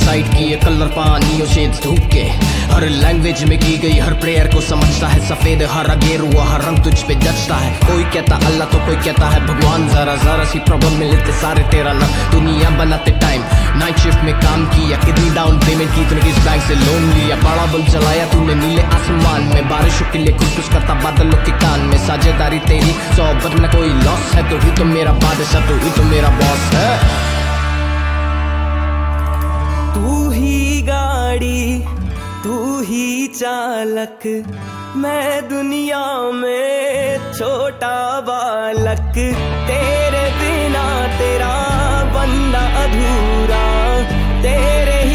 Decide किए colour पानियों shades धूप के। हर लैंग्वेज में की गई हर प्रेयर को समझता है, सफेद हरा गेरुआ हर रंग तुझ पे जचता है। कोई कहता अल्लाह तो कोई कहता है भगवान, जरा जरा सी प्रॉब्लम में लेते सारे तेरा नाम। दुनिया बनाते टाइम नाइट शिफ्ट में काम किया, कितनी डाउन पेमेंट की तूने, किस बैंक से लोन लिया। बड़ा बल चलाया तूने नीले आसमान में, बारिशों के लिए खुश करता बादलों के कान में। साझेदारी तेरी सोबत में कोई लॉस है, तू ही तो मेरा बादशाह, तू ही तो मेरा बॉस है। तू ही गाड़ी तू ही चालक, मैं दुनिया में छोटा बालक। तेरे बिना तेरा बंदा अधूरा, तेरे